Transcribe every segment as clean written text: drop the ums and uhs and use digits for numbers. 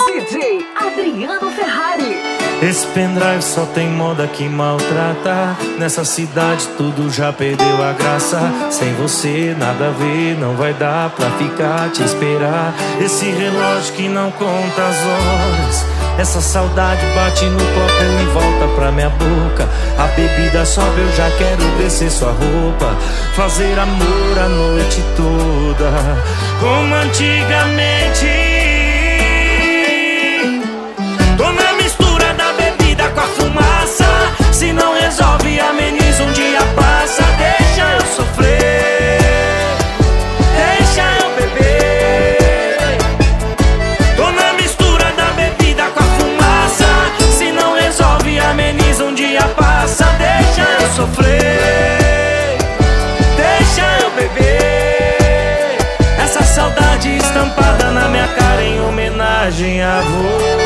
DJ Adriano Ferrari. Esse pendrive só tem moda que maltrata. Nessa cidade tudo já perdeu a graça. Sem você nada a ver, não vai dar pra ficar te esperar. Esse relógio que não conta as horas, essa saudade bate no copo e volta pra minha boca. A bebida sobe, eu já quero descer sua roupa, fazer amor a noite toda, como antigamente. Tô na mistura da bebida com a fumaça. Se não resolve, ameniza, um dia passa. Deixa eu sofrer, deixa eu beber. Tô na mistura da bebida com a fumaça. Se não resolve, ameniza, um dia passa. Deixa eu sofrer, deixa eu beber. Essa saudade estampada na minha cara em homenagem a você.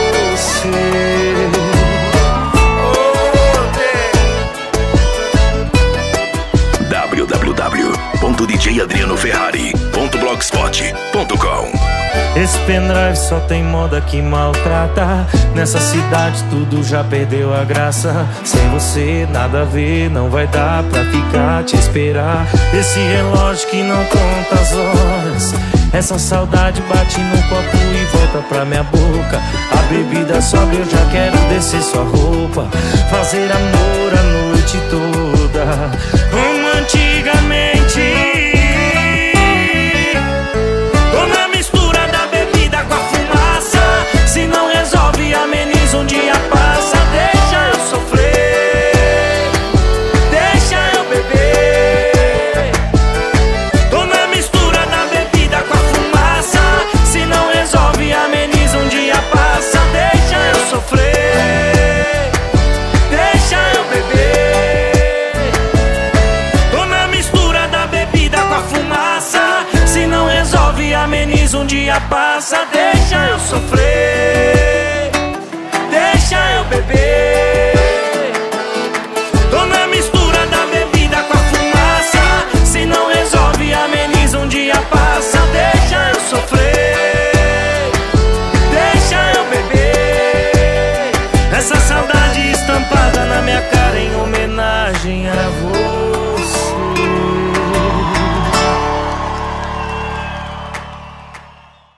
www.djadrianoferrari.blogspot.com. Esse pendrive só tem moda que maltrata. Nessa cidade tudo já perdeu a graça. Sem você nada a ver, não vai dar pra ficar te esperar. Esse relógio que não conta as horas, essa saudade bate no copo e volta pra minha boca. A bebida sobe, eu já quero descer sua roupa, fazer amor a noite toda, como antigamente. Tô na mistura da bebida com a fumaça. Se não resolve, ameniza, um dia passa. Deixa eu sofrer, deixa eu beber. Tô na mistura da bebida com a fumaça. Se não resolve, ameniza, um dia passa. Deixa eu sofrer, deixa eu beber. Tô na mistura da bebida com a fumaça. Se não resolve, ameniza, um dia passa. Deixa eu sofrer.